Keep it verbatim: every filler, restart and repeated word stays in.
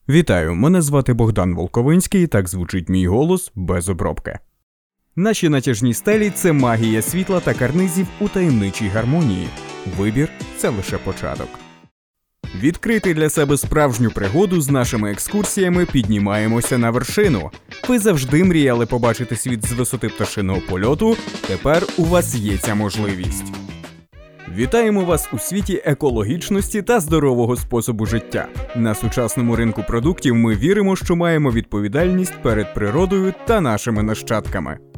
Вітаю, мене звати Богдан Волковинський, і так звучить мій голос без обробки. Наші натяжні стелі – це магія світла та карнизів у таємничій гармонії. Вибір – це лише початок. Відкрити для себе справжню пригоду з нашими екскурсіями піднімаємося на вершину. Ви завжди мріяли побачити світ з висоти пташиного польоту, тепер у вас є ця можливість. Вітаємо вас у світі екологічності та здорового способу життя. На сучасному ринку продуктів ми віримо, що маємо відповідальність перед природою та нашими нащадками.